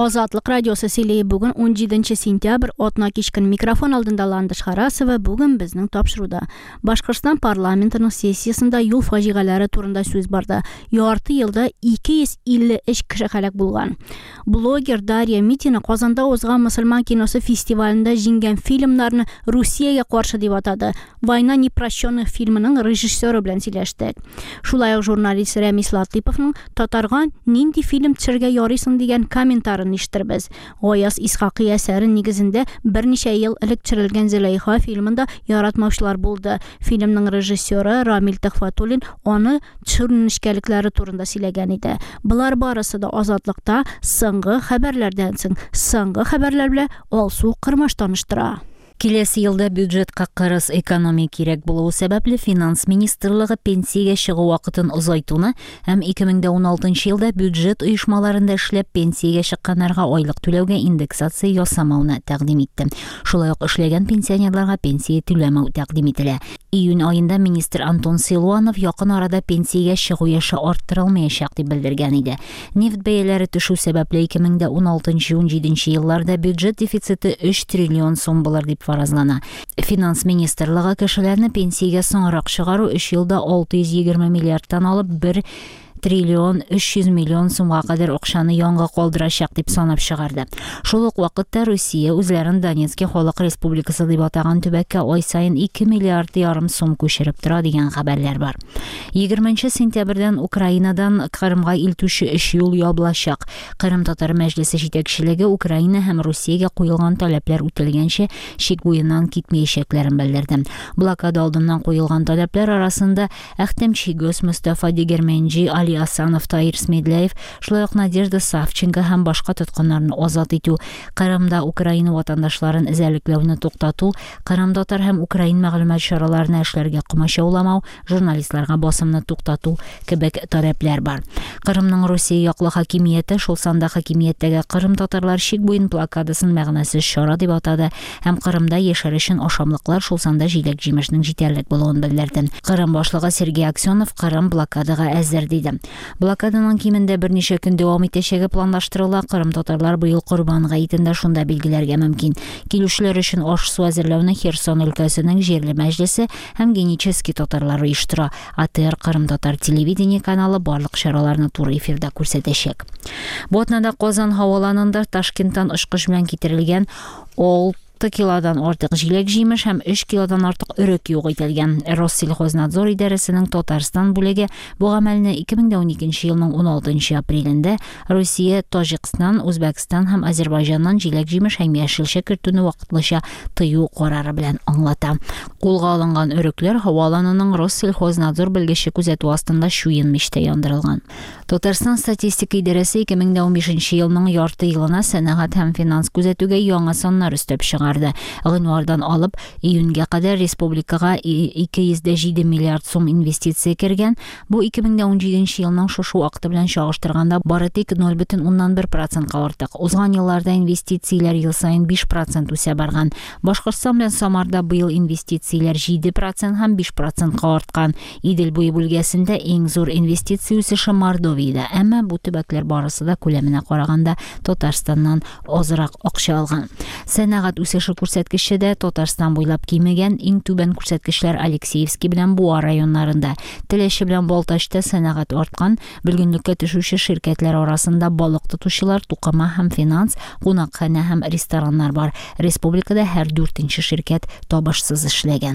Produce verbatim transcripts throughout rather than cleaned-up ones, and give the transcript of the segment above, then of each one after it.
Ozodlik radiosi sili bugun o'n yedinchi sentyabr otna kechkin mikrofon oldinda Landish Xarasova bugun bizning topshiruvda Boshqirdiston parlamentining sessiyasida yo'l fojialari turida so'z bordi. Yorti yilda ikki yuz ellik uch kishi halok bo'lgan. Bloger Darya Mitina Qozonda o'zgan musulmon kinosi festivalida jingan filmlarni Rossiyaga qarshi deb atadi. Vayna neprashchonных filmining rejissyori bilan silashdi. Shulay jurnalist Ramis Latipovning Tatarg'on nindi film tushirga yoriysan degan kommentarini eshittirmiz. G'oyas Ishoqiy asari negizida bir necha yil ilk tushirilgan Zilayho filmida yaratmoqchilar bo'ldi. Filmning rejissyori Ramil Tixfatulin uni tushirishganliklari turida silagan edi. Bular borasida ozodlikda so'nggi xabarlardan so'ng so'nggi xabarlar bilan olsu qirmosh tanishtira. Kelesi yılda byudjetga qarız ekonomi kerak bo'luvi sababli Finans ministrligi pensiyaga chiqu vaqtini uzaytuni ham ikki ming o'n oltinchi yilda byudjet uyushmalarida ishlab pensiyaga chiqqanlarga oylik to'lovga indeksatsiya yasamavni taqdim etdi. Shulay uq ishlagan pensionerlarga pensiya to'lamau taqdim etiladi. Iyun oyida ministr Anton Siluanov yaqin orada pensiyaga chiqu yoshi orttirilmayacaq deb bildirgan edi. Neft bayalari tushuv sababli ikki ming o'n oltinchi o'n yedinchi yillarda byudjet defitsiti uch trillion so'm bo'lar deb farazlana. Finans ministrligi kishilarni pensiyaga so'ngroq chiqaru uch yilda olti yuz yigirma milliarddan olib bir trillion uch yuz million so'mga qadar o'qishani yonga qoldirashaq deb sanab chiqardi. Shu vaqtda Rossiya o'zlarini Donetsk xalq respublikasi deb atagan tubakka oy sayin ikki milliard yarim so'm ko'chirib turadigan xabarlar bor. yigirmanchi sentyabrdan Ukrainadan Qrimga iltushi ish yo'l yoblashaq. Qrim Tatar majlisi yetakchiligi Ukraina ham Rossiyaga qo'yilgan talablar o'tilgancha chek bo'yidan ketmayishlaklarini bildirdi. Blokada oldindan qo'yilgan talablar arasida Ahtam Chigos, Mustafa Degermenji, Ali Asanov, Tahir Smedlayev, shunday Nadezhda Savchenko ham boshqa tutqunlarni ozod etu, Qrimda Ukraina vatandoshlarini izalliklarni to'xtatuv, Qrim Tatar ham Ukraina ma'lumot choralarini ishlarga qumashovlamau, jurnalistlarga bosimni to'xtatuv kabi talablar bor. Qrimning Rossiya yoqli hokimiyati shu sonda hokimiyatdagi Qrim Tatarlar chek bo'yin blokadasini ma'nosiz chora deb atadi. Ham Qrimda yasharishın oshamliqlar shu sonda jilak jimishning yetarlik bo'lganini bildirdi. Qrim boshlig'i Sergey Aksyonov Qrim blokadaga azir dedi. Blokadaning kiminde bir necha kun davom etishigi planlashtirilgan. Qrim Tatarlar bu yil Qurbon hayitida shunda belgilarga mumkin. Keluvchilar uchun osh suv hozirlovni Xerson o'lkasining yerli majlisi ham Genicheskiy Tatarlar uyushtira. A T R Qrim Tatar televideniye kanali barliq charalarni to'g'ri efirda ko'rsatishak. Botnada Qozon havolanida Toshkentdan uchish bilan keltirilgan olti kilodan ortiq jilak jemish ham uch kilodan ortiq o'rik yo'q etilgan. Rossellxoznadzor idorasining Tatariston bo'lagi bu amalni ikki ming o'n ikkinchi yilning o'n oltinchi aprelida Rossiya, Tojikiston, O'zbekiston ham Ozarbayjondan jilak jemish ham yashilcha kirituvni vaqtincha tiyu qarori bilan anglata. Qo'lga olingan o'riklar havolanining Rossellxoznadzor belgisi kuzatuv ostida shu yilmishda yondirilgan. Tatariston statistika idorasi ikki ming o'n beshinchi yilning yorti yilini sanoat ham finans kuzatuvga yangi sonlar ustab chiqardi. G'invordan olib iyunga qadar respublikaga ikki yuz yetti milliard so'm investitsiya kirgan. Bu ikki ming o'n yedinchi yilning shu vaqti bilan solishtirganda baratik nol butun o'ndan bir prosentga ortiq. O'zgan yillarda investitsiyalar yil sayin besh prosent o'sa borgan. Boshqirdiston bilan Samarda bu yil investitsiyalar yetti prosent ham besh prosentga ortgan. Idil bo'yi bo'lgasida eng zo'r investitsiya o'sishi Mordoviyada, ammo bu tubaklar borasida ko'lamini qaraganda Tataristondan ozroq oqsha olgan. Sanoat o'sishi ko'rsatkichida Tatariston bo'ylab kelmagan eng tuban ko'rsatkichlar Alekseyevskiy bilan Buva rayonlarida. Tilashi bilan Boltashda sanoat ortgan. Bilgunlikka tushuvchi shirkatlar orasida baliq tutuvchilar, to'qima ham finans, qo'noqxona ham restoranlar bor. Respublikada har to'rtinchi shirkat toboshsiz ishlagan.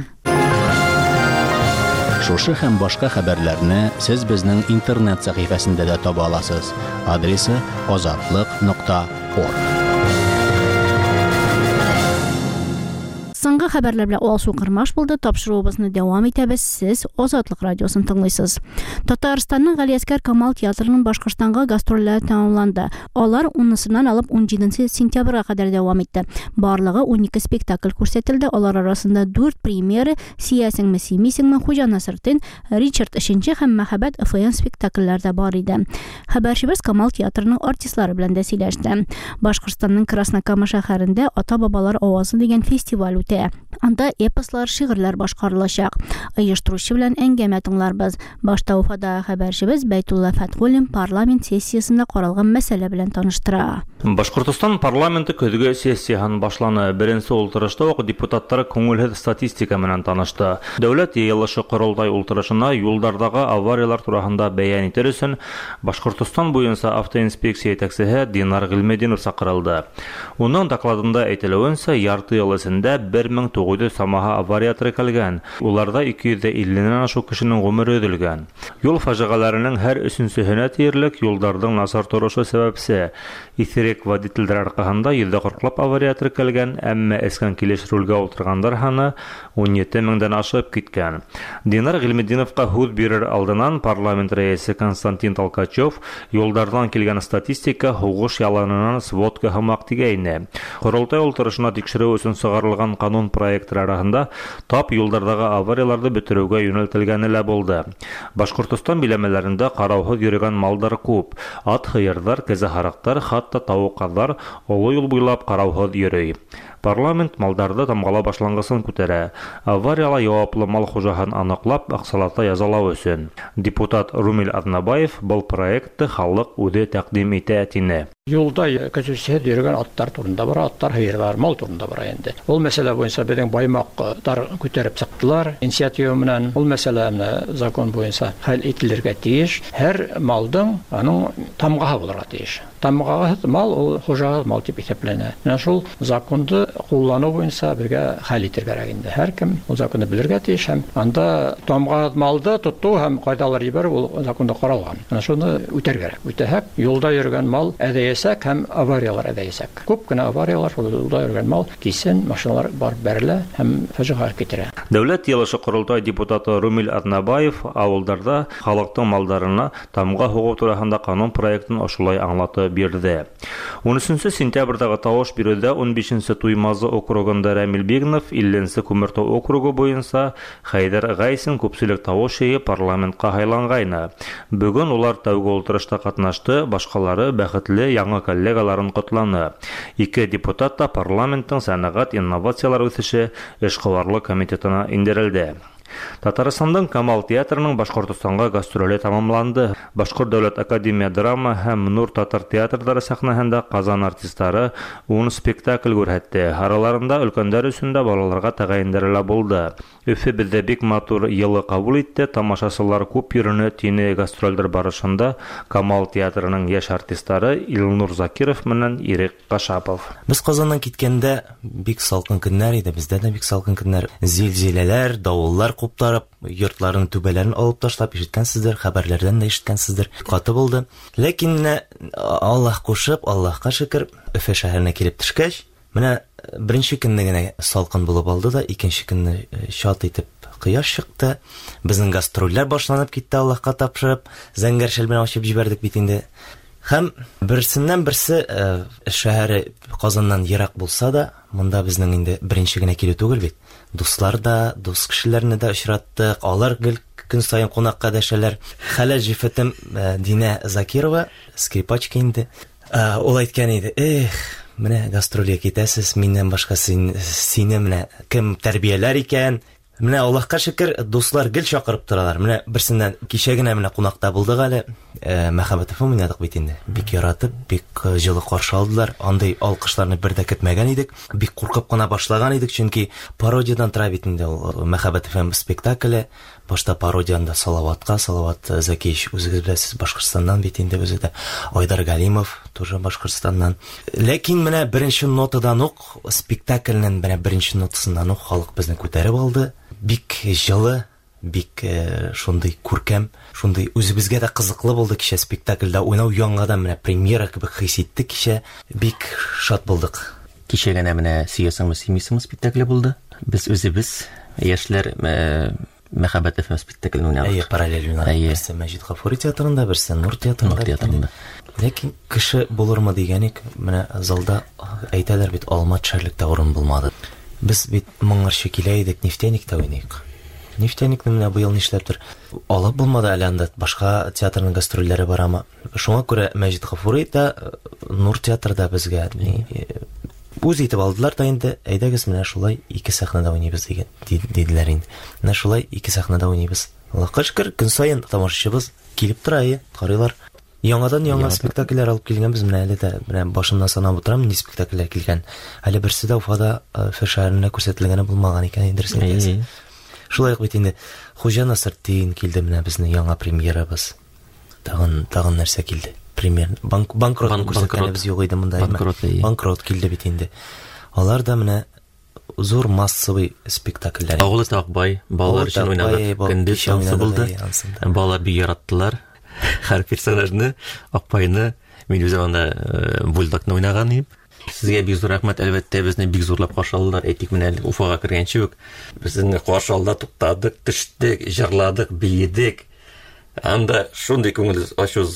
Шушы һәм башка хәбәрләрне сез безнең интернет сәхифәсендә дә таба аласыз. Адресы ozodlik nokta org. So'nggi xabarlar bilan olsu qirmosh bo'ldi. Topshiruvimizni davom etamiz. Siz Ozodlik radiosini tinglaysiz. Tataristonning G'aliaskar Kamal teatrining Boshqirdistonga gastrollari tamomlandi. Ular o'ninchidan olib o'n yedinchi sentyabrga qadar davom etdi. Borlig'i o'n ikki spektakl ko'rsatildi. Ular orasida to'rt premyera, Siyasingmi, Siymisingmi, Xo'ja Nasriddin, Richard uchinchi ham Mahabat F N spektakllarda bor edi. Xabarchimiz Kamal teatrining artistlari bilan da silashdi. Boshqirdistonning Krasnokama shaharida Ota-bobolar ovozi degan festival o'tdi. үтә. Анда эпослар, шигырьләр башкарылачак. Оештыручы белән әңгәмә тыңларбыз. Башта Уфада хәбәрчебез Бәйтулла Фәтхуллин парламент сессиясендә каралган мәсьәлә белән таныштыра. Башкортстан парламенты көзге сессияһын башланы. Беренче ултырышта ук депутаттар күңелһеҙ статистика менән танышты. Дәүләт йыелышы корылтай ултырышына юлдардагы авариялар тураһында бәян итер өчен Башкортстан буенча автоинспекция итәкчесе Динар Гыйлметдинов сакырылды. Уның докладында әйтелүенчә, ярты ел эчендә бер мең тугыз йөз самаһы авария теркәлгән. Уларда ике йөз илледән ашу кешенең гомере өҙөлгән. Юл фажигаларының һәр өченчеһенә тиерлек юлдарның насар торышы сәбәпсе. Исерек водительләр аркаһында йөз кырыклап авария теркәлгән, әмма эскән килеш рулгә ултыргандар һаны ун җиде меңдән ашып киткән. Динар Гыйлметдиновка һүз бирер алдынан парламент рәисе Константин Толкачев юлдардан килгән статистика һугыш яланынан сводка һымак дигәйне. Корылтай ултырышына тикшерү өчен сыгарылган канун проекты арасында тап юлдардагы аварияларны бетерүгә юнәлтелгәне лә булды. Башкортстан биләмәләрендә караусыз йөргән малдар күп. Ат, хыйырдар, кәзәхарактар, хатта тавыклар олы юл буйлап караусыз йөрөй. Парламент малдарды тамгала башлангысын күтәрә. Аварияла яуаплы мал хуҗаһын аныклап, аксалата язалау өчен. Депутат Румил Аднабаев был проектты халык үзе тәкъдим итә тине. Юлда көзүсез йөргән аттар турында бара, аттар, хыйырлар, мал турында бара инде. Ул мәсьәлә буенча безнең баймактар күтәреп чыктылар. Инициатива менән ул мәсьәләне закон буенча хәл ителергә тиеш. Һәр малдың аның тамгаһы булырга тиеш. Тамгаһы мал ул хуҗа мал дип исәпләнә. Менә шул законды куллану буенча бергә хәл итәргә кирәк инде. Һәркем ул законны белергә тиеш һәм анда тамга малды тоту һәм кайдалар ибәр ул законда каралган. Менә шуны үтәргә кирәк. Үтәһәк, юлда йөргән мал әдәясәк һәм авариялар әдәясәк. Күп кенә авариялар юлда йөргән мал кисен машиналар бар бәрелә һәм фаҗига китерә. Дәүләт йыелышы корылтай депутаты Румил Аднабаев авылдарда халыктың малдарына тамга хугу турында канун проектын ошулай аңлатып бирде. он өченче сентябрдагы тавыш бирүдә он бишенче Туймазы округында Рамил Бегнов, илленче Күмертау округы буенча Хайдар Гайсин күпчелек тавыш җыеп парламентка сайлангайны. Бүген улар тәүге утырышта катнашты, башкалары бәхетле яңа коллегаларын котланы. Ике депутат та парламенттың сәнәгать инновациялар үсеше эшкуарлык комитетына индерелде. Татарстанның Камал театрының Башкортстанга гастроле тамамланды. Башкорт дәүләт академия драма һәм Нур татар театрдары сәхнәһендә Казан артистлары ун спектакль күрһәтте. Араларында өлкәннәр өчен дә балаларга тәгаенләре булды. Өфе бездә бик матур йылы кабул итте. Тамашачылар күп йөрүне тине гастрольдер барышында Камал театрының яшь артистлары Илнур Закиров менән Ирек Кашапов. Без Казаннан киткәндә бик салкын көннәр иде. Бездә дә бик салкын көннәр. Зилзиләләр, давыллар куптарып, йортларын, түбәләрен алып ташлап ишеткәнсездер, хәбәрләрдән дә ишеткәнсездер. Каты булды. Ләкин Аллаһ кушып, Аллаһка шөкер, Өфе шәһәренә килеп төшкәч, менә беренче көнне генә салкын булып алды да, икенче көнне шат итеп кояш чыкты. Безнең гастрольләр башланып китте, Аллаһка тапшырып, зәңгәр шәл белән ачып җибәрдек бит инде. Һәм берсеннән берсе шәһәре Казаннан ерак булса да, монда безнең инде беренче генә килү түгел бит. Дуслар да, дус кешеләрне дә очраттык. Алар гел көн сайын кунакка дәшәләр. Хәлә җифетем Динә Закирова, скрипачка инде. Ул әйткән иде: "Эх, менә гастрольгә китәсез, миннән башка син сине менә кем тәрбияләр икән?" Менә Аллаһка шөкер, дуслар гел чакырып торалар. Менә берсеннән кичә генә менә кунакта булдык әле. Мәхәббәт фон уйнадык бит инде. Бик яратып, бик җылы каршы алдылар. Андый алкышларны бер дә көтмәгән идек. Бик куркып кына башлаган идек, чөнки пародиядан тора бит инде ул Мәхәббәт фон спектакле. Башта пародияда Салаватка, Салават Закиевич үзегез беләсез, Башкортстаннан бит инде үзе дә. Айдар Галимов тоже Башкортстаннан. Ләкин менә беренче нотадан ук спектакльнең менә беренче нотасыннан ук халык безне күтәреп алды. Бик җылы, бик шундый күркәм, шундый үзебезгә дә кызыклы булды кичә спектакльдә уйнау яңадан менә премьера кебек хис иттек кичә. Бик шат булдык. Кичә генә менә Сиясыңмы, Симисыңмы спектакле булды. Без үзебез яшьләр Мәхәббәт фон спектаклен уйнадык. Әйе, параллель уйнадык. Берсе Мәҗит Гафури театрында, берсе Нур театрында. Ләкин кеше булырмы дигәнек, менә залда әйтәләр бит, алма төшәрлектә урын булмады. Без бит моңарчы килә идек, нефтяникта уйныйк. Нефтяникны менә быел нишләптер алып булмады әле анда, башка театрның гастрольләре барамы. Шуңа күрә Мәҗит Гафури да Нур театрда безгә үз итеп алдылар да инде, әйдәгез менә шулай ике сәхнәдә уйныйбыз дигән диделәр инде. Менә шулай ике сәхнәдә уйныйбыз. Аллаһка шөкер, көн саен тамашачыбыз килеп тора, карыйлар. Яңадан яңа спектакльләр алып килгәнбез, менә әле дә менә башымнан санап утырам, ни спектакльләр килгән. Әле берсе дә Уфада фәшәренә күрсәтелгәне булмаган икән инде. Шулай ук бит инде Хуҗа Насретдин килде, менә безнең яңа премьерабыз. Тагын тагын нәрсә килде. Премьер банкрот күрсәткәнебез юк иде монда. Банкрот килде бит инде. Алар да менә зур массовый спектакльләр. Авылы Акбай, балалар өчен уйнадык. Көндез танысы булды. Балалар бик яраттылар. Һәр персонажны, Акбайны, мин үзем анда Бульдогны уйнаган идем. Сезгә бик зур рәхмәт, әлбәттә безне бик зурлап каршы алдылар. Әйтик, менә Уфага кергәнче үк безне каршы алда туктадык, төштек, җырладык, биедек. Анда шундый күңел ачуз,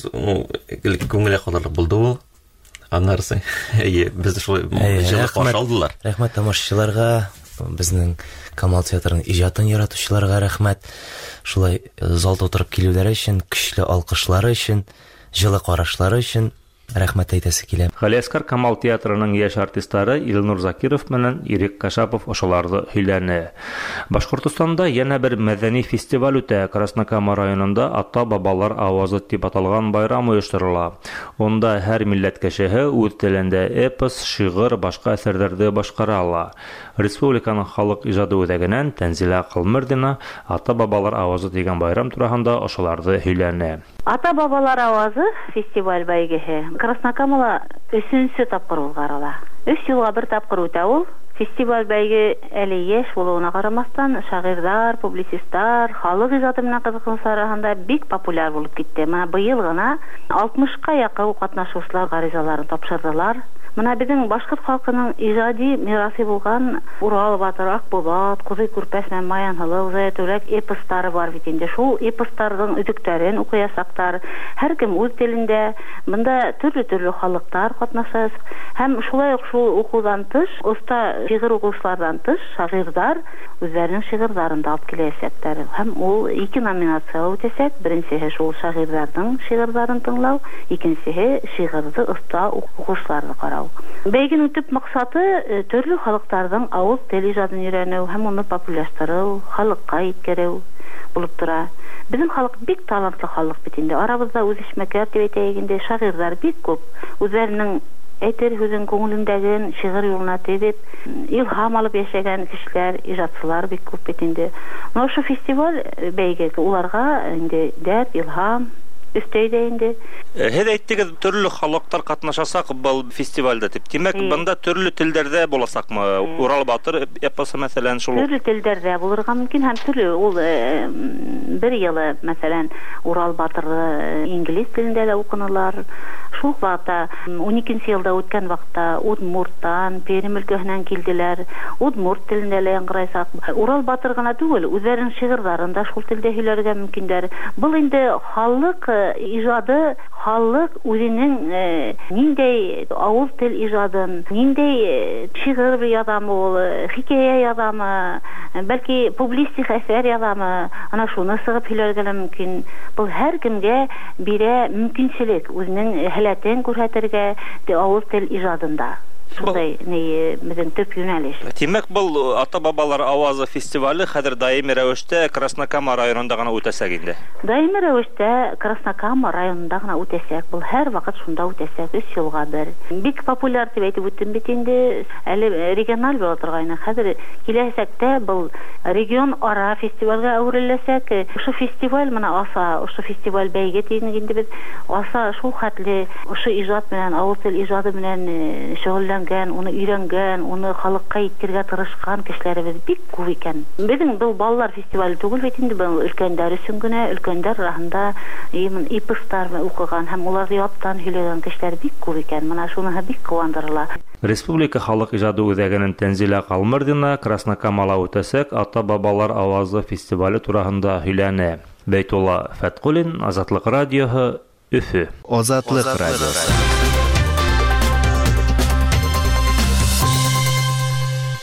күңелгә кадалып булды ул. Аннарсы, әйе, безне шулай җылы каршы алдылар. Рәхмәт тамашачыларга, безнең Камал театрының иҗатын яратучыларга рәхмәт. Шулай залда утырып килүләре өчен, көчле алкышлары өчен, җылы карашлары өчен рәхмәт әйтәсе килә. Галиәскәр Камал театрының яшь артистлары Илнур Закиров менән Ирек Кашапов ошаларды һөйләне. Башкортстанда яңа бер мәдәни фестиваль үтә. Краснокама районында ата-бабалар авазы дип аталган байрам оештырыла. Онда һәр милләт кешеһе үз телендә эпос, шигырь, башка әсәрләрне башкара ала. Республиканың халык иҗады үзәгеннән Тәнзилә Кылмырдина ата-бабалар авазы дигән байрам турында ошаларды һөйләне. Ата-бабалар авазы фестиваль бәйгеһе Краснокамада өченче тапкыр узгарыла. Өч елга бер тапкыр үтә ул. Фестиваль бәйге әле яшь булуына карамастан, шагыйрьләр, публицистлар, халык иҗаты белән кызыксынучылар арасында бик популяр булып китте. Менә быел гына алтмышка якын катнашучылар гаризаларын тапшырдылар. Менә безнең башкорт халкының иҗади мирасы булган Урал батыр, Акбулат, Кузый Күрпәс белән Маянһылыу, Зәйтүләк эпостары бар бит инде. Шул эпостарның үзектәрен укыясактар. Һәркем үз телендә. Монда төрле-төрле халыктар катнаша. Һәм шулай ук шул укудан тыш, уста шигырь укучылардан тыш, шагыйрьләр үзләренең шигырьләрен алып киләчәкләр. Һәм ул ике номинациягә үтәчәк. Беренчеһе шул шагыйрьләрнең шигырьләрен тыңлау, икенчеһе шигырьне уста укучыларны карау. Бәйгенең төп максаты төрле халыктарның авыз тел иҗатын өйрәнү һәм уны популярлаштыру, халыкка иткерү булып тора. Безнең халык бик талантлы халык бит инде. Арабызда үзешмәкләр дип әйтәйгәндә шагыйрьләр бик күп. Үзләренең әйтер үзенең күңелендәге шигырь юлына тибеп, илһам алып яшәгән кешеләр, иҗатчылар бик күп бит инде. Менә шу фестиваль бәйгеге уларга инде дәрт, илһам өстәйдә инде. Һез әйттегез, төрле халыктар катнашасак бу фестивальдә дип. Димәк, монда төрле телдәрдә буласакмы? Урал батыр эпосы мәсәлән шул. Төрле телдәрдә булырга мөмкин һәм төрле ул бер елы мәсәлән Урал батыры инглиз телендә дә укынылар. Шул вакытта уникенче елда үткән вакытта Удмурттан, Пермь өлкәсеннән килделәр. Удмурт телендә лә яңгырайсак. Урал батыр гына түгел, үзләренең шигырьләрен дә шул телдә һөйләргә мөмкиндер. Бу инде халык иҗады, халык үзенең ниндәй авыз тел иҗадын, ниндәй шигырь язамы ул, хикәя язамы, бәлки публистик әсәр язамы, ана шуны сыгып һөйләргә мөмкин. Бу һәркемгә бирә мөмкинчелек үзенең һәләтен күрсәтергә авыз тел иҗадында. Шулай не безнең төп юнәлеш. Димәк, бу ата-бабалар авазы фестивале хәзер даими рәвештә Краснокама районында гына үтәсәк инде. Даими рәвештә Краснокама районында гына үтәсәк. Бу һәр вакыт шунда үтәсәк, өч елга бер. Бик популяр дип әйтеп үттем бит инде. Әле региональ була торган. Хәзер киләсәктә бу регион ара фестивальгә әвереләсәк, шу фестиваль менә аса, шу фестиваль бәйге тигән инде без аса шул хәтле шу иҗат белән, авыз тел иҗаты белән шөгыльлән уны өйрәнгән, уны халыкка иткергә тырышкан кешеләребез бик күп икән. Безнең бу балалар фестивале түгел бит инде, бу өлкәннәр өчен генә, өлкәннәр арасында эпостар укыган һәм уларны яттан һөйләгән кешеләр бик күп икән. Менә шуны бик куандырыла. Республика халык иҗады үзәгенең Тәнзилә Калмырдина Краснокамада үтәсәк ата-бабалар авазы фестивале турында һөйләне. Бәйтулла Фәткулин, Азатлык радиоһы, Өфе. Азатлык радиосы.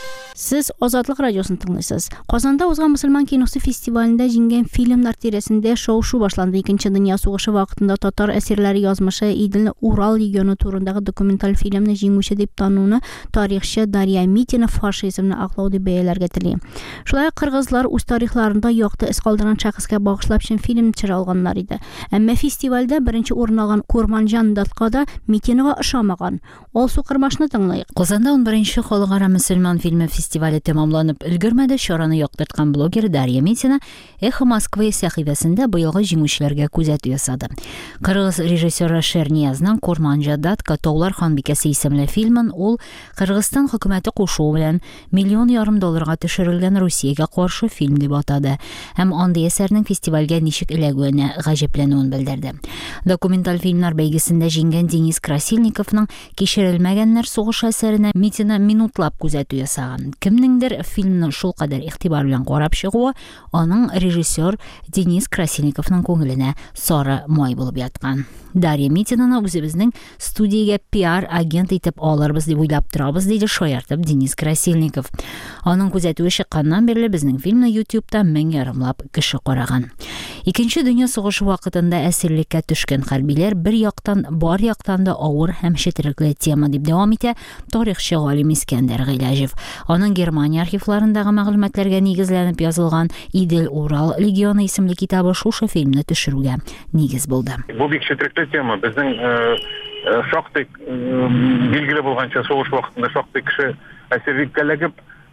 Siz Ozodlik radiosini tinglaysiz. Qozonda o'zgan musulmon kinosi festivalida jingan filmlar tiresinde shov-shuv boshlandi. Ikkinchi dunyo sug'ushi vaqtida Tatar asirlari yozmishi Idil Ural legioni turindagi dokumental filmni jinguvchi deb tanuvni tarixchi Darya Mitina faşizmni aqlov deb bayalarga tili. Shulay qirg'izlar o'z tarixlarida yoqda iz qoldiran shaxsga bag'ishlab shin film chira olganlar edi. Ammo festivalda birinchi o'rin olgan Kurmanjan Datqada Mitinaga ishonmagan. Olsu qirmashni tinglaylik. Qozonda o'n birinchi xalqaro musulmon filmi festivali tamomlanib ulgurmadi. Shorani yoqtirgan bloger Darya Mitina Eho Moskva sahifasida bu yilgi jinguvchilarga kuzatuv yasadi. Qirg'iz rejissyori Sherniyazning Kurmanja Datka Tog'lar xonbekasi ismli filmin ul Qirg'iziston hukumati qo'shuvi bilan million yarim dollarga tushirilgan Rossiyaga qarshi film deb atadi. Ham onda asarning festivalga nishik ilaguni g'ajablanuvini bildirdi. Dokumental filmlar beygisida jingan Deniz Krasilnikovning Kechirilmaganlar sug'ush asarini Mitina minutlab kuzatuv yasagan. Kimningdir filmni shul qadar e'tibor bilan qarab chiqib, uning rejissyor Deniz Krasilnikovning ko'nglini sora moy bo'lib yotgan. Darya Mitinani o'zimizning studiyaga P R agent etib olirmiz deb o'ylab turamiz, deydi shoyartib Deniz Krasilnikov. Uning kuzatuvi chiqqandan beri bizning filmni YouTube'da ming yarimlab kishi qaragan. Ikkinchi dunyo sug'ushi vaqtida asirlikka tushgan harbiylar bir yoqdan bor yoqdan da og'ir hamshitirikli tema deb davom etdi tarixchi G'olim Iskandar G'ilajov. Uning Germaniya arxivlaridagi ma'lumotlarga negizlanib yozilgan Idil Ural legioni ismli kitobi shu filmni tushiruvga negiz bo'ldi. Bu hamshitirikli tema bizning shoqdek belgili bo'lgancha so'g'ish vaqtida shoqdek kishi asirlikka lagib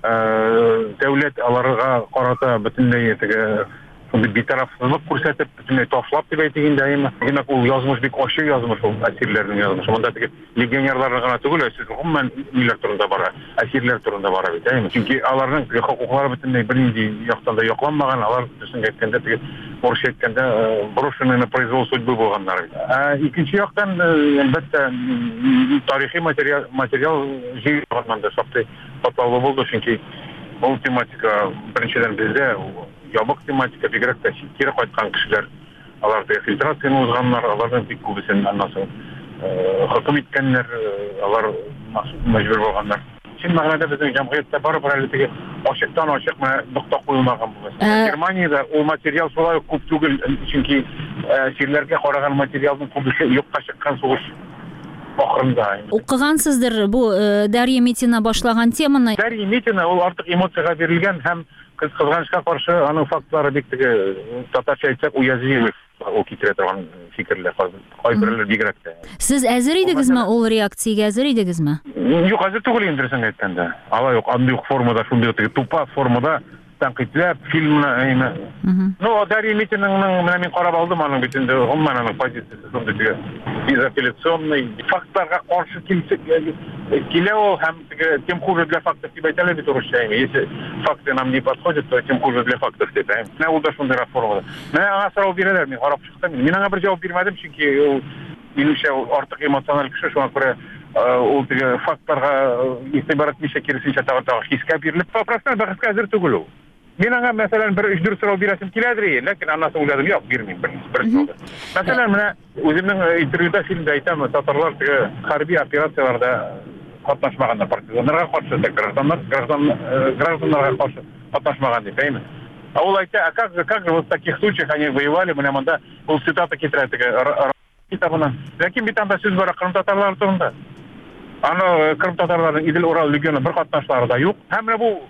davlat alarga qarata butunlay betarafsizlik ko'rsatib butunlay tashlab deb aytgan doim. Demak, u yozmish bek oshib yozmish, u asirlarning yozmishi. Bundagi legionerlarga g'ana tugul, siz umuman millat turida bor, asirlar turida bor deymi? Chunki ularning huquqlari butunlay birinchi yoqdan da yo'qlanmagan, ular bizning aytganda Borush aytganda Borushning произвол судьбы bo'lganlar. Ikkinchi yoqdan albatta tarixiy material material jiylaganda shoqday fotolar bo'ldi, chunki bu tematika birinchidan bizda yobiq tematika bigrakda kiri qaytgan kishilar, ularda filtratsiyani o'zganlar, ulardan bek ko'pisini annasin hukm etganlar, ular majbur bo'lganlar. Chin ma'noda bizning jamiyatda baribir haliga ochiqdan ochiq nuqta qo'yilmagan bo'lsa. Germaniyada u material solay ko'p tugul, chunki sirlarga qaragan materialning ko'pisi yo'qqa chiqqan so'g'ish oxirida. O'qigansizdir bu Darya Mitina boshlagan temani. Darya Mitina ul ortiq emotsiyaga berilgan ham qiz qizg'anishga qarshi aning faktlari bekdagi tatarcha aytsak u yazib o keltiradigan fikrlar qo'ydiriladi bigrakda. Siz hazır edingizmi u reaksiyaga hazır edingizmi? Yo'q, hazır tugul interesan aytganda. Ava yo'q, anday formada, shunday tupa formada tanqidlab filmni ayni. No, Darya Mitinaning mana men qarab oldim, aning bitinde hammaning pozitsiyasi shunday безапелляционный faktlarga qarshi kelsa Килео ham тем хуже для фактов тебя айтали бит урушаями. Если факты нам не подходят, то тем хуже для фактов тетаем. Ne oldu şunday reformada. Ne аңа сорау бирәләр, мен карап чыктым. Мен аңа бер җавап бирмәдем, чөнки ул минемчә артык эмоциональ кеше, шуңа күрә ул теге фактларга игътибар итмичә киресенчә тагы хискә бирелеп, вопростан бәхескә әзер түгел ул. Мен аңа мәсәлән бер өч-дүрт сорау бирәсем киләдер, ләкин аннан соң уйладым, юк, бирмим бер сорау. Мәсәлән, менә үземнең интервьюда фильмда әйтәм, татарлар теге хәрби операцияларда катнашмагандар, партизаннарга каршы, гражданнар, граждан гражданнарга каршы катнашмаган дип әйтәм. А ул әйтә, а как же, как же вот в таких случаях они воевали, менә монда ул цитата китерә теге китабынан. Ләкин бит анда сүз бар Кырым татарлары турында. Аны Кырым татарларының Идел Урал легионы бер катнашлары да юк. Һәм менә бу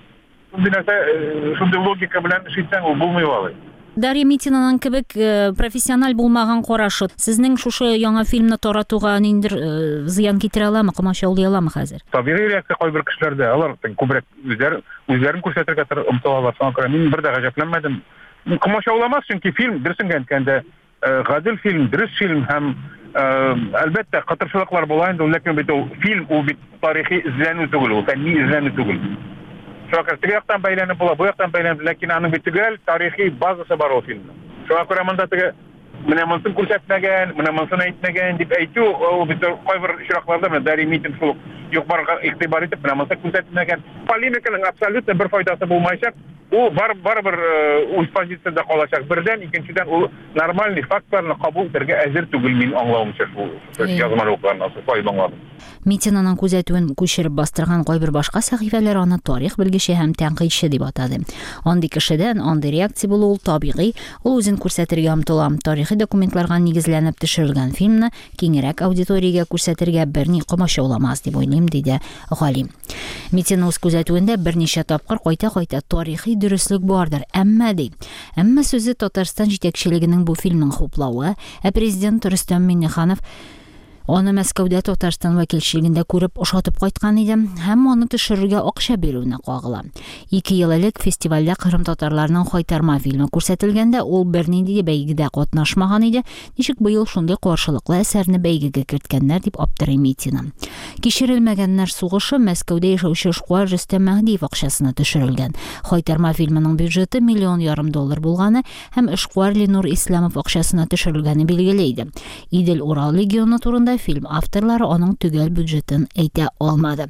шундай логика белән эшләсәң ул булмый алай. Darya Mitinaның кебек профессиональ булмаган карашы сезнең шушы яңа фильмны таратуга ниндер зыян китерә аламы, комачаулый аламы хәзер? Табигый реакция кайбер кешеләрдә, алар күбрәк үзләр үзләрен күрсәтергә омтылалар. Соңга мин бер дә гаҗәпләнмәдем. Комачауламас, чөнки фильм дөресен әйткәндә гадел фильм, дөрес фильм һәм әлбәттә катыршылыклар була инде, ләкин бит ул фильм ул бит тарихи изләнү түгел, ул фәнни изләнү түгел. Шуңа теге яктан бәйләнеп була, бу яктан бәйләнеп, ләкин аның бит төгәл тарихи базасы бар ул фильмның. Шуңа күрә монда теге менә монысын күрсәтмәгән, менә монысын әйтмәгән дип әйтү, ул бит кайбер очракларда менә Дарья Митин шул юк барга игътибар итеп, менә монысын күрсәтмәгән. Полемиканың абсолютно бер файдасы булмаячак. Ул бар барыбер үз позициясендә калачак. Бердән, икенчедән ул нормальный фактларны кабул итәргә әзер түгел мин аңлавымча шул язма укыганнан соң файда аңладым. Митинаның күзәтүен күчереп бастырган кайбер башка сәхифәләр аны тарих белгече һәм тәнкыйтьче дип атады. Андый кешедән андый реакция булуы табигый, ул үзен күрсәтергә омтыла. Тарихи документларга нигезләнеп төшерелгән фильмны киңрәк аудиториягә күрсәтергә берни комачауламас дип уйлыйм, диде галим. Митина үз күзәтүендә берничә тапкыр кайта-кайта тарихи дөрестлек бардыр, әмма ди. Әмма сүзе Татарстан җитәкчелегенең бу фильмның хуплавы, ә президент Рөстәм Миңнеханов аны Мәскәүдә Татарстан вәкилчелегендә күреп ошатып кайткан иде, һәм аны төшерергә акча бирүне кагыла. Ике ел элек фестивальдә Кырым татарларының кайтарма фильмы күрсәтелгәндә, ул бернинди бәйгедә катнашмаган иде. Ничек быел шундый каршылыклы әсәрне бәйгегә керткәннәр дип аптырый Митина. Кичерелмәгәннәр сугышы Мәскәүдә яшәүче эшкуар Рөстәм Мәһдиев акчасына төшерелгән. Кайтарма фильмының бюджеты миллион ярым доллар булганы һәм эшкуар Ленур Исламов акчасына төшерелгәне билгеле иде. Идел Урал легионы турында фильм авторлары аның төгәл бюджетын әйтә алмады.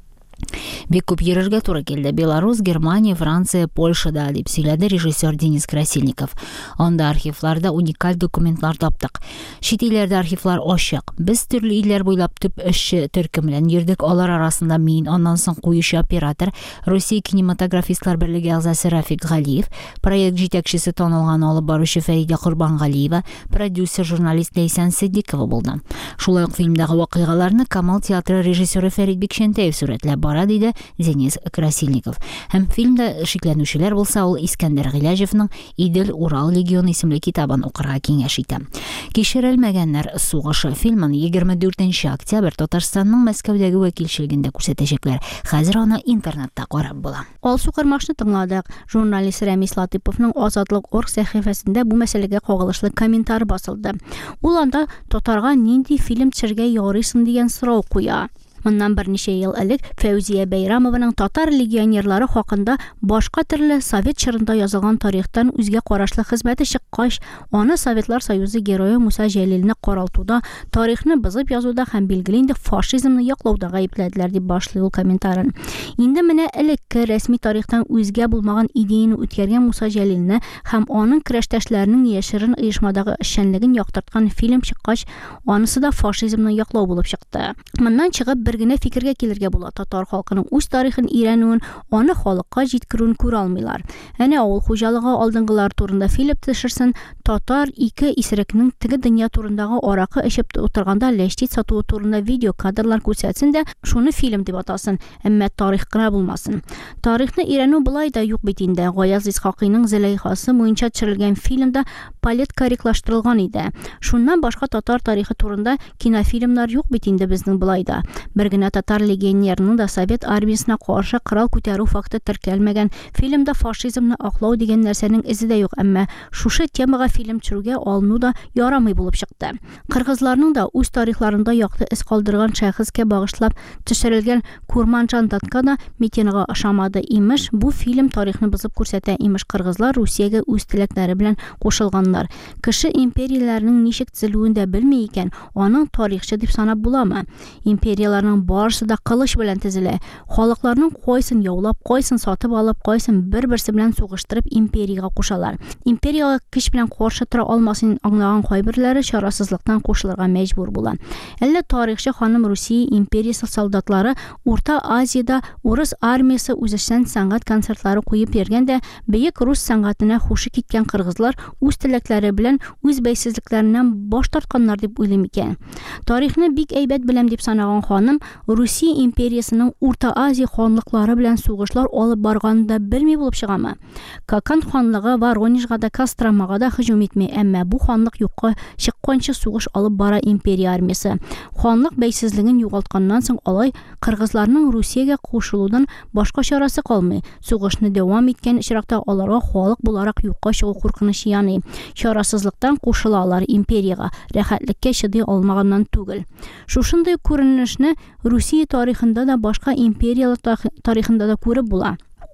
Бик күп йөрергә туры килде. Беларусь, Германия, Франция, Польшада дип сөйләде режиссер Денис Красильников. Анда архивларда уникаль документлар таптык. Чит илләрдә архивлар ачык. Без төрле илләр буйлап төп эшче төркем белән йөрдек. Алар арасында мин, аннан соң куючы оператор, Россия кинематографистлар берлеге әгъзасы Рафик Галиев, проект җитәкчесе танылган алып баручы Фәридә Корбангалиева, продюсер журналист Ләйсән Сиддикова булды. Шулай ук фильмдагы вакыйгаларны Камал театры режиссеры Фәрит Бикшәнтәев сүрәтләп бара, диде Денис Красильников. Һәм фильмда шикләнүчеләр булса, ул Искәндәр Гыйләҗевнең Идел Урал легионы исемле китабын укырга киңәш итә. Кичерелмәгәннәр сугышы фильмын егерме дүртенче октябрь Татарстанның Мәскәүдәге вәкилчелегендә күрсәтәчәкләр. Хәзер аны интернетта карап була. Алсу Кармашны тыңладык. Журналист Рәмис Латыповның Азатлык орг сәхифәсендә бу мәсьәләгә кагылышлы комментарий басылды. Ул анда татарга нинди фильм төшәргә ярыйсың дигән сорау куя. Моннан берничә ел элек Фәүзия Бәйрәмованың татар легионерлары хакында башка төрле совет чорында язылган тарихтан үзгә карашлы хезмәте чыккач, аны Советлар Союзы герое Муса Җәлилне каралтуда, тарихны бозып язуда һәм билгеле инде фашизмны яклауда гаепләделәр дип башлый ул комментарин. Инде менә элекке рәсми тарихтан үзгә булмаган идеяны үткәргән Муса Җәлилне һәм аның көрәштәшләренең яшерен оешмадагы эшчәнлеген яктырткан фильм чыккач, анысы да фашизмны яклау булып чыкты. Моннан чыгып бер генә фикергә килергә була. Татар халкының үз тарихын өйрәнүен, аны халыкка җиткерүен күрә алмыйлар. Әнә авыл хуҗалыгы алдынгылар турында фильм төшерсен, татар ике исерекнең теге дөнья турындагы аракы эчеп утырганда ләштит сатуы турында видео кадрлар күрсәтсен дә, шуны фильм дип атасын, әмма тарих кына булмасын. Тарихны өйрәнү булай да юк бит инде. Гаяз Исхакыйның Зөләйхасы буенча төшерелгән фильмда полет корректлаштырылган иде. Шуннан башка татар тарихы турында кинофильмнар юк бит инде безнең булай да. Бер генә татар легионерының да Совет армиясына каршы корал күтәрү факты теркәлмәгән, фильмда фашизмны аклау дигән нәрсәнең изе дә юк, әмма шушы темага фильм төшерүгә алыну да ярамый булып чыкты. Кыргызларның да үз тарихларында якты эз калдырган шәхескә багышлап төшерелгән Курманчан Татка да Митинага ошамады. Имеш, бу фильм тарихны бозып күрсәтә. Имеш, кыргызлар Русиягә үз теләкләре белән кушылганнар. Кеше империяләрнең ничек төзелүен дә белми икән, аның тарихчы дип санап буламы? Империяларның барысы да кылыч белән төзелә. Халыкларның кайсын яулап, кайсын сатып алып, кайсын бер-берсе белән сугыштырып империягә кушалар. Империягә көч белән каршы тора алмасын аңлаган кайберләре чарасызлыктан кушылырга мәҗбүр була. Әллә тарихчы ханым Русия империясы солдатлары Урта Азиядә урыс армиясе үзешчән сәнгать концертлары куеп бергәндә, бөек рус сәнгатенә хушы киткән кыргызлар үз теләкләре белән үз бәйсезлекләреннән баш тартканнар дип уйлыйм икән. Тарихны бик әйбәт беләм дип санаган ханым Русия империясының Урта Азия ханлыклары белән сугышлар алып барганда белми булып чыгамы? Какан ханлыгы Воронежга да, Костромага да һөҗүм итми, әмма бу ханлык юкка чыкканчы сугыш алып бара империя армиясе. Ханлык бәйсезлеген югалтканнан соң алай кыргызларның Русиягә кушылудан башка чарасы калмый. Сугышны дәвам иткән очракта аларга халык буларак юкка чыгу куркыныч яный. Чарасызлыктан кушылалар империяга, рәхәтлеккә чыдый алмаганнан түгел. Шушындай күренешне Русия тарихында да, башка империялар тарихында да күреп була.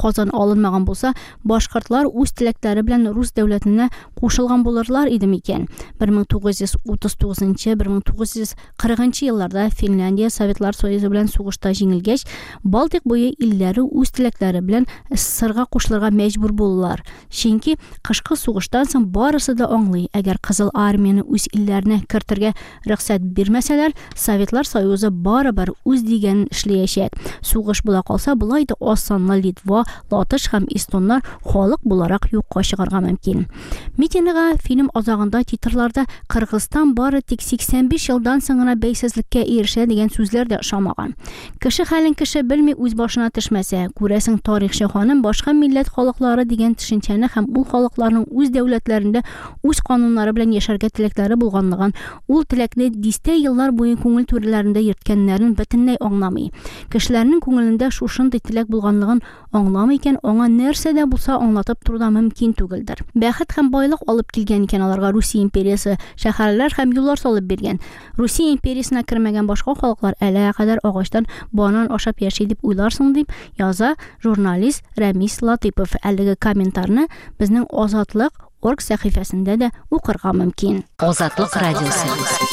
Казан алынмаган булса, башкортлар үз теләкләре белән рус дәүләтенә кушылган булырлар иде микән? бер мең тугыз йөз утыз тугызынчы - бер мең тугыз йөз кырыгынчы елларда Финляндия Советлар Союзы белән сугышта җиңелгәч, Балтик буе илләре үз теләкләре белән СССРга кушылырга мәҗбүр булдылар. Чөнки кышкы сугыштан соң барысы да аңлый, әгәр Кызыл армияне үз илләренә кертергә рөхсәт бирмәсәләр, Советлар Союзы барыбер үз дигәнен эшләячәк. Сугыш була калса, булай да Осанлы Литва, Латыш һәм эстоннар халык буларак юкка чыгарга мөмкин. Митингга фильм азагында титрларда Кыргызстан бары тик сиксән биш елдан соң гына бәйсезлеккә ирешә дигән сүзләр дә ошамаган. Кеше хәлен кеше белми үз башына төшмәсә, күрәсең тарихчы ханым башка милләт халыклары дигән төшенчәне һәм ул халыкларның үз дәүләтләрендә үз кануннары белән яшәргә теләкләре булганлыгын, ул теләкне дистә еллар буе күңел түреләрендә йөрткәннәрен бөтенләй аңламый. Кешеләрнең күңелендә шушындый теләк булганлыгын аңламый икән, аңа нәрсә дә булса аңлатып тору да мөмкин түгелдер. Бәхет һәм байлык алып килгән икән аларга Русия империясе, шәһәрләр һәм юллар салып биргән. Русия империясына кергән башка халыклар әлегә кадәр агачтан банан ашап яши дип уйларсың дип яза журналист Рамис Латипов. Әлеге комментарны безнең Азатлык орг сәхифәсендә дә укырга мөмкин. Азатлык радиосы.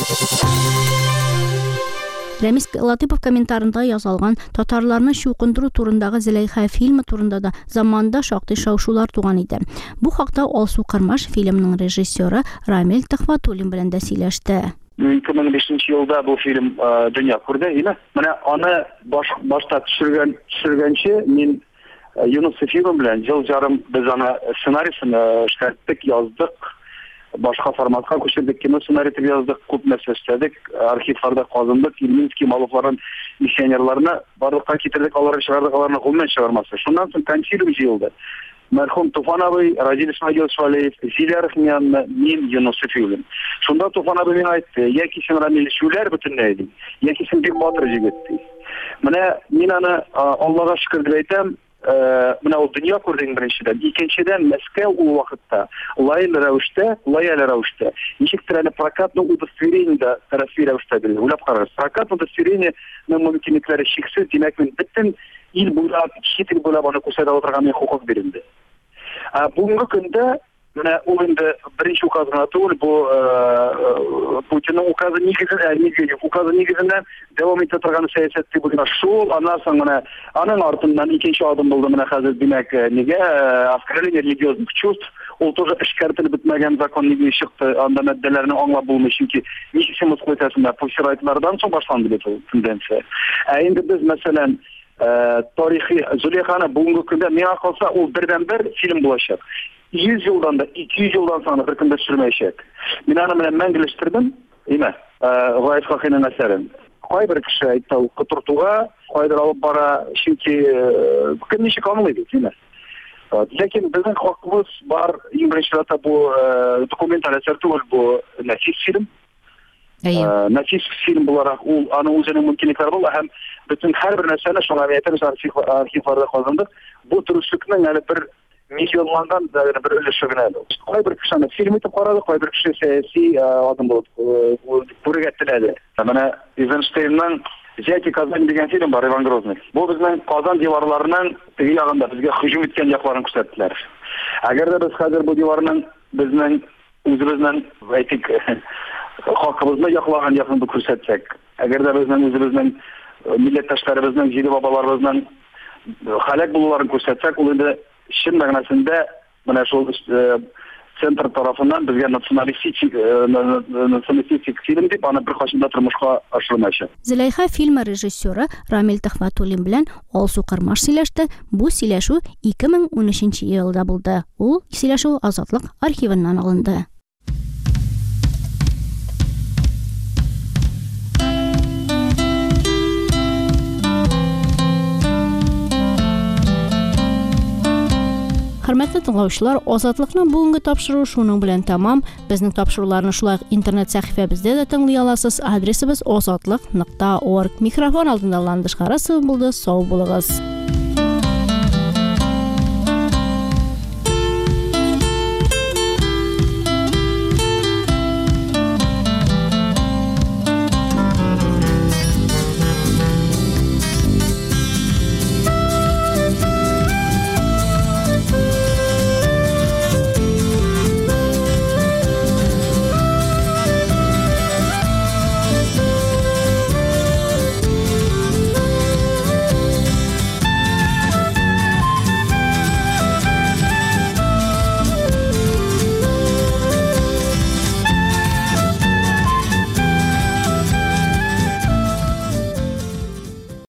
Рамис Латипов комментарында язылган татарларны чукындыру турындагы Зөләйха фильмы турында да заманда шактый шау-шулар туган иде. Бу хакта Алсу Кырмаш фильмның режиссеры Рамил Төхвәтуллин белән дә сөйләште. ике мең бишенче елда бу фильм дөнья күрде, име? Менә аны баш башта төшергән төшергәнче мин Юнус фильм белән ел жарым без аны сценарийсын эшләттек, яздык. Башка форматка күчердек, кино сценарий итеп яздык, күп нәрсә эшләдек, архивларда казындык, Ильминский, Маловларын, миссионерларны барлыкка китердек, аларны чыгардык, аларны гомумән чыгармасы. Шуннан соң консилиум җыелды. Мәрхүм Туфан абый, Разил Исмәгыйль Швалиев, Зилә Рахмиянны, мин Юнус Филин. Шунда Туфан абый миңа әйтте, яки син Рамил Шүләр бөтенләй ди, яки син бик батыр җигет ди. Менә мин аны Аллага шөкер дип әйтәм. Менә ул дөнья күрдең беренчедән, икенчедән Мәскәү ул вакытта лайын рәвештә, лояль рәвештә, ничектер әле прокатны удостоверение да тарафи рәвештә бирде. Уйлап карагыз, прокат удостоверение мөмкинлекләре чиксез, димәк мин бөтен ил буйлап, чит ил буйлап аны күрсәтә алырга хокук бирелде. Бүгенге көндә менә ул инде беренче указ гына түгел, бу Путинның указы нигезендә, Медведев указы нигезендә дәвам итә торган сәясәт дип булган шул, аннан соң менә аның артыннан икенче адым булды менә хәзер, димәк, нигә оскорбление религиозных чувств, ул тоже эшкәртелеп бетмәгән закон нигә чыкты, анда мәддәләрне аңлап булмый, чөнки ничек мускулитасында пульсирайтлардан соң башланды бит ул тенденция. Ә инде без мәсәлән тарихи Зөләйханы бүгенге көндә миңа калса ул бердән-бер фильм булачак. йөз елдан да, ике йөз елдан соң бер көн дә төшермәячәк. Мин аны белән мәңгелештердем, име? Гаит Хакинның әсәрен. Кайбер кеше әйтә, ул котыртуга, кайдыр алып бара, чөнки кем ничек аңлый бит, име? Ләкин безнең хакыбыз бар, иң беренче рәттә бу документаль әсәр түгел, бу нәфис фильм. Нәфис фильм буларак ул аның үзенең мөмкинлекләре була һәм бөтен һәрбер нәрсәне шуңа әйтәбез, архивларда казындык. Бу дөреслекнең әле бер миллионланган бер өлеше генә. Кайбер кешене фильм итеп карады, кайбер кеше сәяси адым булып күрергә теләде. Менә Эйзенштейнның «Зяти Казань» дигән фильм бар, Иван Грозный. Бу безнең Казан диварларының теге ягында безгә һөҗүм иткән якларын күрсәттеләр. Әгәр дә без хәзер бу диварның безнең үзебезнең әйтик хакыбызны яклаган якын күрсәтсәк, әгәр дә безнең үзебезнең милләттәшләребезнең, җиде бабаларыбызның халак булуларын күрсәтсәк, ул инде чын мәгънәсендә менә шул центр тарафыннан безгә националистик националистик фильм дип аны беркайчан да тормышка ашырмаячак. Зөләйха фильмы режиссеры Рамил Төхвәтуллин белән Алсу Кырмаш сөйләште. Бу сөйләшү ике мең унөченче елда булды. Ул сөйләшү Азатлык архивыннан алынды. Хөрмәтле тыңлаучылар, Азатлыкның бүгенге тапшыруы шуның белән тәмам. Безнең тапшыруларны шулай интернет сәхифәбездә дә тыңлый аласыз. Адресыбыз азатлык нокта орг. Микрофон алдында Ландыш Харасов булды. Сау булыгыз.